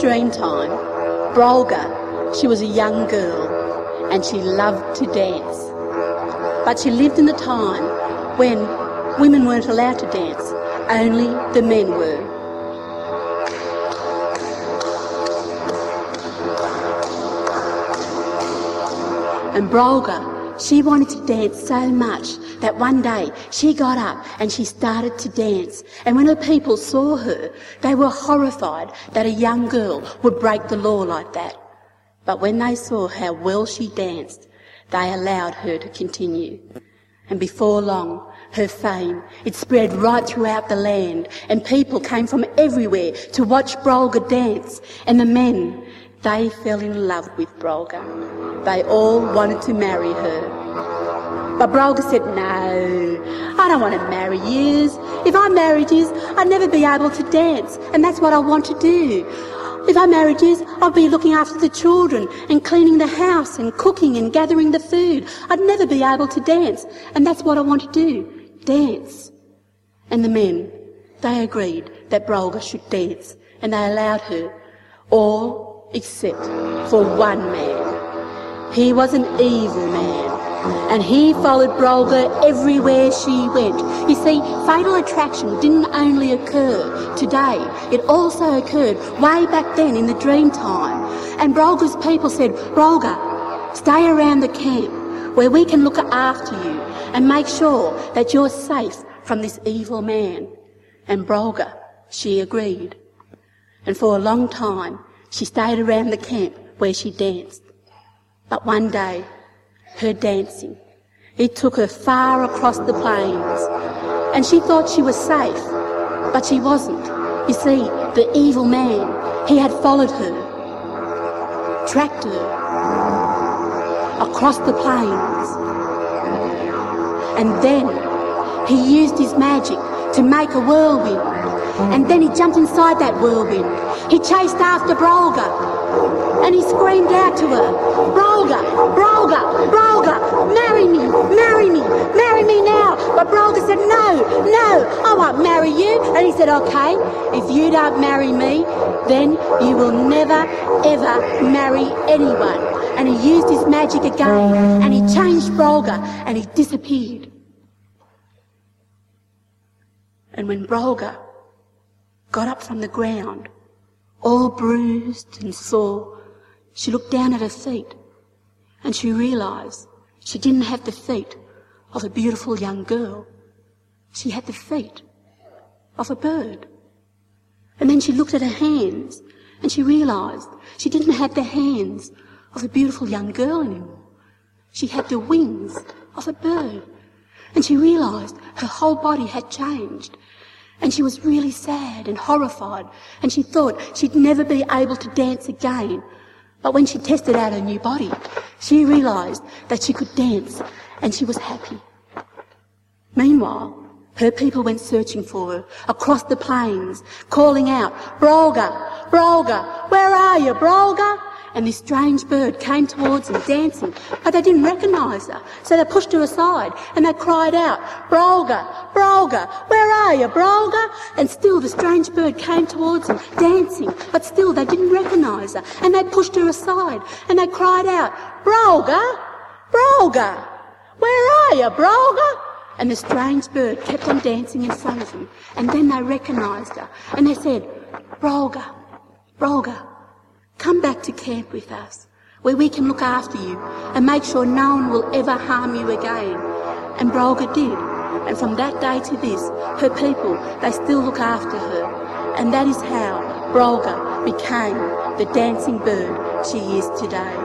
Dreamtime, Brolga, she was a young girl and she loved to dance. But she lived in the time when women weren't allowed to dance, only the men were. And Brolga, she wanted to dance so much that one day she got up and she started to dance. And when her people saw her, they were horrified that a young girl would break the law like that. But when they saw how well she danced, they allowed her to continue. And before long, her fame, it spread right throughout the land, and people came from everywhere to watch Brolga dance. And the men, they fell in love with Brolga. They all wanted to marry her. But Brolga said, no, I don't want to marry yous. If I married yous, I'd never be able to dance, and that's what I want to do. If I married yous, I'd be looking after the children and cleaning the house and cooking and gathering the food. I'd never be able to dance, and that's what I want to do, dance. And the men, they agreed that Brolga should dance, and they allowed her, all except for one man. He was an evil man, and he followed Brolga everywhere she went. You see, fatal attraction didn't only occur today, it also occurred way back then in the Dreamtime. And Brolga's people said, Brolga, stay around the camp where we can look after you and make sure that you're safe from this evil man. And Brolga, she agreed. And for a long time, she stayed around the camp where she danced. But one day, her dancing, it took her far across the plains, and she thought she was safe, but she wasn't. You see, the evil man, he had followed her, tracked her across the plains, and then he used his magic to make a whirlwind, and then he jumped inside that whirlwind. He chased after Brolga, and he screamed out to her, Brolga, Brolga, Brolga, marry me, marry me, marry me now. But Brolga said, no, no, I won't marry you. And he said, okay, if you don't marry me, then you will never, ever marry anyone. And he used his magic again, and he changed Brolga, and he disappeared. And when Brolga got up from the ground, all bruised and sore, she looked down at her feet, and she realised she didn't have the feet of a beautiful young girl. She had the feet of a bird. And then she looked at her hands, and she realised she didn't have the hands of a beautiful young girl anymore. She had the wings of a bird. And she realised her whole body had changed. And she was really sad and horrified, and she thought she'd never be able to dance again. But when she tested out her new body, she realised that she could dance, and she was happy. Meanwhile, her people went searching for her across the plains, calling out, Brolga, Brolga, where are you, Brolga? And this strange bird came towards them dancing, but they didn't recognise her, so they pushed her aside, and they cried out, Brolga, Brolga, where are you, Brolga? And still the strange bird came towards them dancing, but still they didn't recognise her, and they pushed her aside, and they cried out, Brolga, Brolga, where are you, Brolga? And the strange bird kept on dancing in front of them, and then they recognised her, and they said, Brolga, Brolga, come back to camp with us, where we can look after you and make sure no one will ever harm you again. And Brolga did. And from that day to this, her people, they still look after her. And that is how Brolga became the dancing bird she is today.